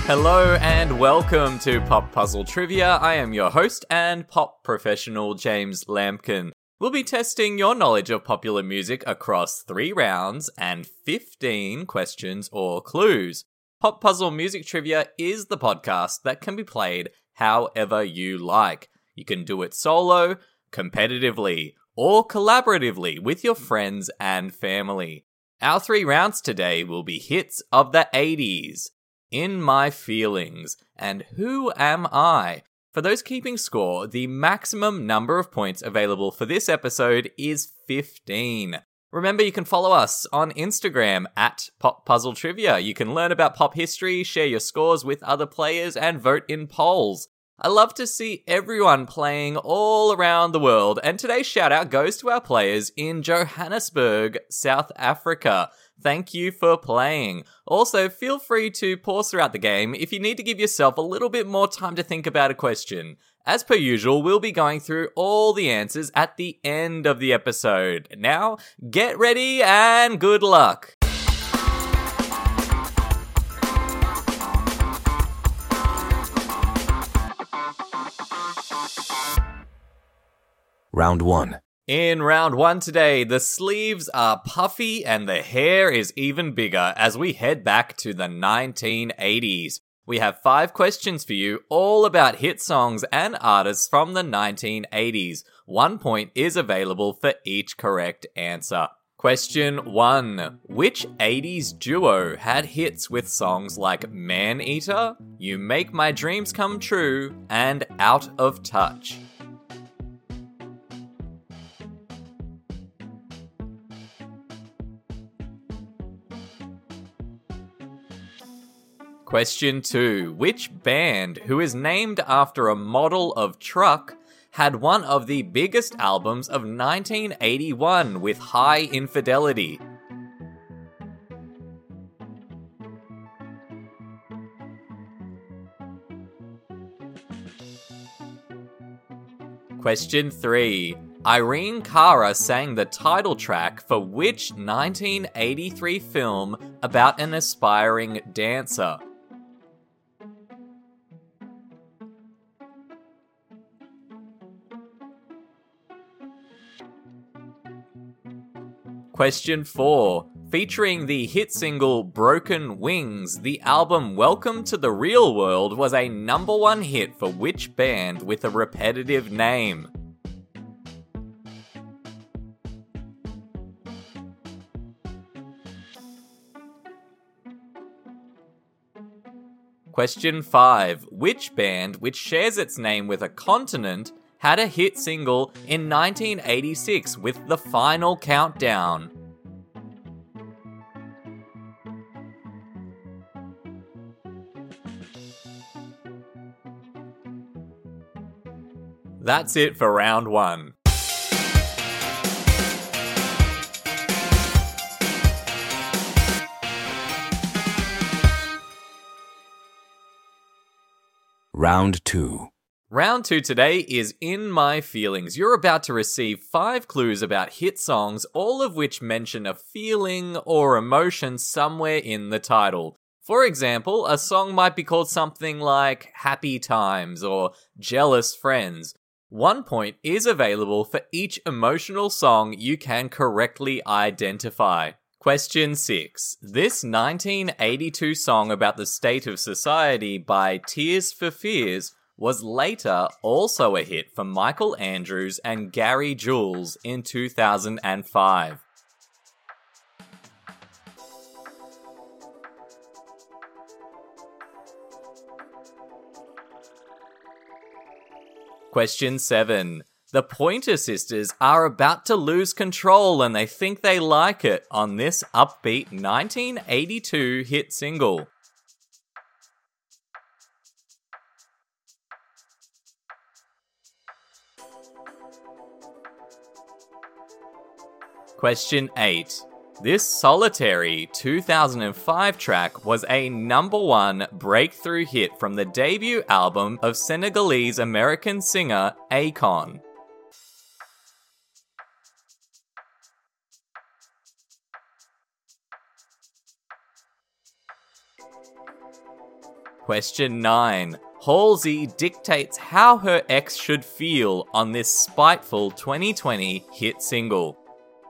Hello and welcome to Pop Puzzle Trivia. I am your host and pop professional James Lampkin. We'll be testing your knowledge of popular music across 3 rounds and 15 questions or clues. Pop Puzzle Music Trivia is the podcast that can be played however you like. You can do it solo, competitively, or collaboratively with your friends and family. Our 3 rounds today will be hits of the 80s. In My Feelings, and Who Am I? For those keeping score, the maximum number of points available for this episode is 15. Remember, you can follow us on Instagram at Pop Puzzle Trivia. You can learn about pop history, share your scores with other players, and vote in polls. I love to see everyone playing all around the world, and today's shout out goes to our players in Johannesburg, South Africa. Thank you for playing. Also, feel free to pause throughout the game if you need to give yourself a little bit more time to think about a question. As per usual, we'll be going through all the answers at the end of the episode. Now, get ready and good luck. Round 1. In round 1 today, the sleeves are puffy and the hair is even bigger as we head back to the 1980s. We have 5 questions for you, all about hit songs and artists from the 1980s. 1 point is available for each correct answer. Question 1. Which 80s duo had hits with songs like Man Eater, You Make My Dreams Come True, and Out of Touch? Question 2. Which band, who is named after a model of truck, had one of the biggest albums of 1981 with High Infidelity? Question 3. Irene Cara sang the title track for which 1983 film about an aspiring dancer? Question 4. Featuring the hit single Broken Wings, the album Welcome to the Real World was a number 1 hit for which band with a repetitive name? Question 5. Which band, which shares its name with a continent, had a hit single in 1986 with The Final Countdown? That's it for round 1. Round 2. Round 2 today is In My Feelings. You're about to receive 5 clues about hit songs, all of which mention a feeling or emotion somewhere in the title. For example, a song might be called something like Happy Times or Jealous Friends. 1 point is available for each emotional song you can correctly identify. Question 6. This 1982 song about the state of society by Tears for Fears was later also a hit for Michael Andrews and Gary Jules in 2005. Question 7. The Pointer Sisters are about to lose control and they think they like it on this upbeat 1982 hit single. Question 8. This solitary 2005 track was a number 1 breakthrough hit from the debut album of Senegalese-American singer Akon. Question 9. Halsey dictates how her ex should feel on this spiteful 2020 hit single.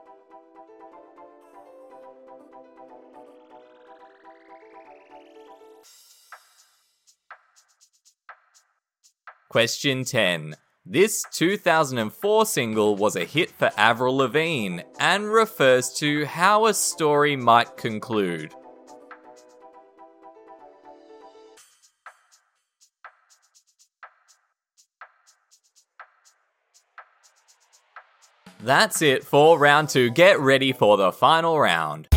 Question 10. This 2004 single was a hit for Avril Lavigne and refers to how a story might conclude. That's it for round 2. Get ready for the final round.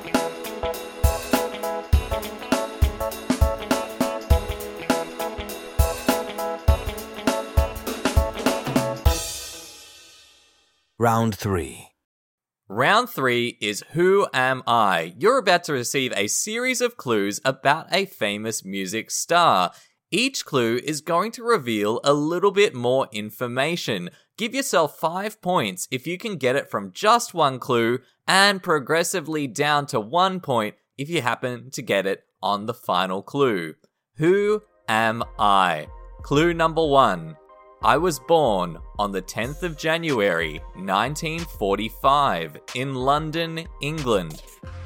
Round 3. Round 3 is Who Am I? You're about to receive a series of clues about a famous music star. Each clue is going to reveal a little bit more information. Give yourself 5 points if you can get it from just one clue, and progressively down to 1 point if you happen to get it on the final clue. Who am I? Clue number 1. I was born on the 10th of January, 1945, in London, England.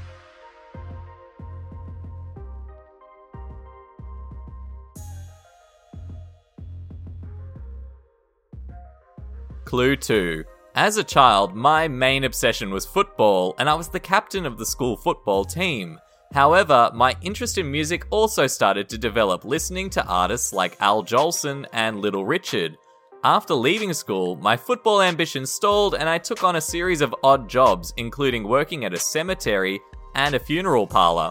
Clue 2. As a child, my main obsession was football, and I was the captain of the school football team. However, my interest in music also started to develop, listening to artists like Al Jolson and Little Richard. After leaving school, my football ambition stalled and I took on a series of odd jobs, including working at a cemetery and a funeral parlor.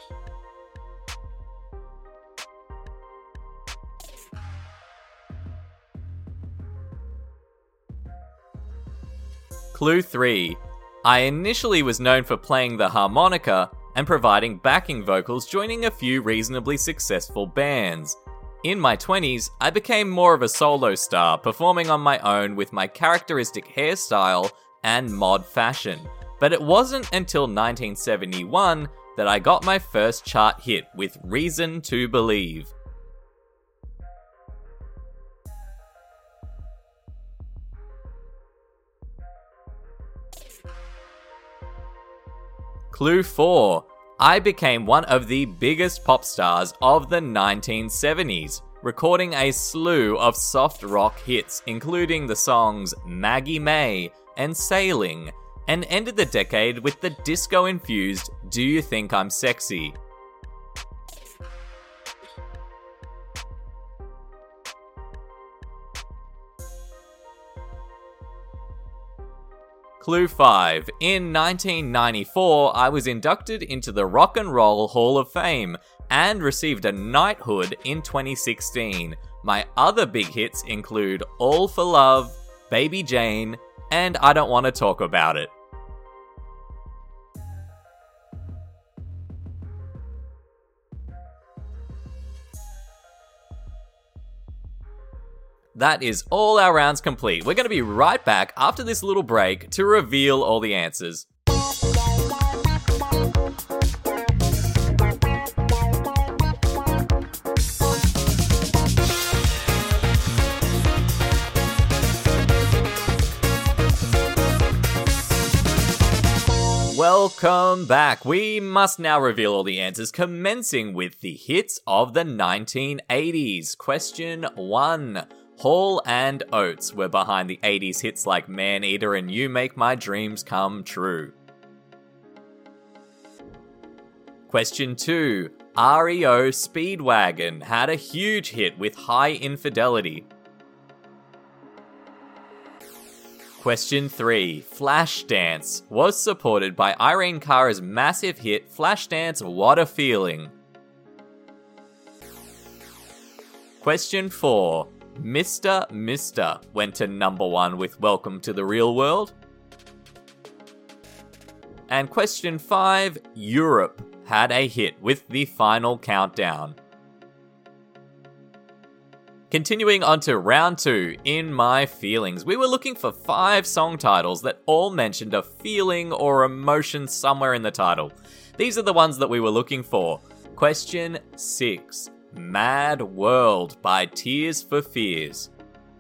Clue 3. I initially was known for playing the harmonica and providing backing vocals, joining a few reasonably successful bands. In my 20s, I became more of a solo star, performing on my own with my characteristic hairstyle and mod fashion. But it wasn't until 1971 that I got my first chart hit with Reason to Believe. Clue 4. I became one of the biggest pop stars of the 1970s, recording a slew of soft rock hits, including the songs Maggie May and Sailing, and ended the decade with the disco-infused Do You Think I'm Sexy? Clue 5. In 1994, I was inducted into the Rock and Roll Hall of Fame and received a knighthood in 2016. My other big hits include All for Love, Baby Jane, and I Don't Want to Talk About It. That is all our rounds complete. We're going to be right back after this little break to reveal all the answers. Welcome back. We must now reveal all the answers, commencing with the hits of the 1980s. Question 1. Hall and Oates were behind the 80s hits like Man-Eater and You Make My Dreams Come True. Question 2. REO Speedwagon had a huge hit with High Infidelity. Question 3. Flashdance was supported by Irene Cara's massive hit Flashdance What a Feeling. Question 4. Mr. Mister went to number 1 with Welcome to the Real World. And question 5, Europe had a hit with The Final Countdown. Continuing on to round 2, In My Feelings, we were looking for 5 song titles that all mentioned a feeling or emotion somewhere in the title. These are the ones that we were looking for. Question 6. Mad World by Tears for Fears.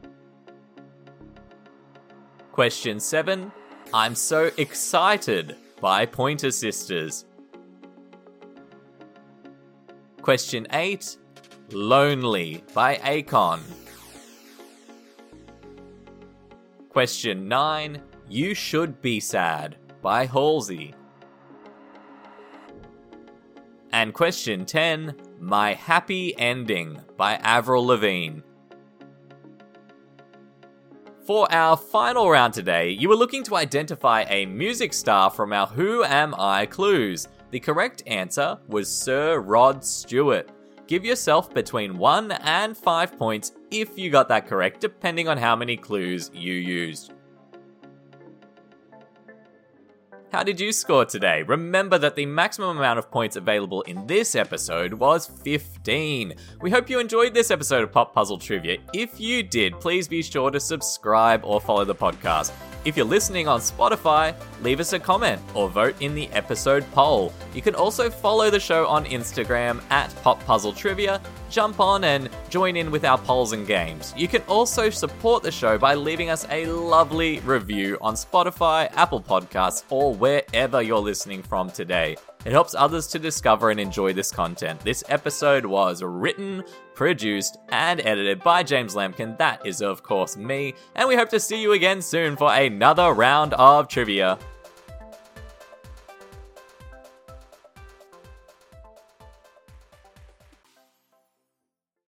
Question 7. I'm So Excited by Pointer Sisters. Question 8. Lonely by Akon. Question 9. You Should Be Sad by Halsey. And question 10. My Happy Ending by Avril Lavigne. For our final round today, you were looking to identify a music star from our Who Am I clues. The correct answer was Sir Rod Stewart. Give yourself between 1 and 5 points if you got that correct, depending on how many clues you used. How did you score today? Remember that the maximum amount of points available in this episode was 15. We hope you enjoyed this episode of Pop Puzzle Trivia. If you did, please be sure to subscribe or follow the podcast. If you're listening on Spotify, leave us a comment or vote in the episode poll. You can also follow the show on Instagram at Pop Puzzle Trivia. Jump on and join in with our polls and games. You can also support the show by leaving us a lovely review on Spotify, Apple Podcasts, or wherever you're listening from today. It helps others to discover and enjoy this content. This episode was written, produced, and edited by James Lampkin. That is, of course, me. And we hope to see you again soon for another round of trivia.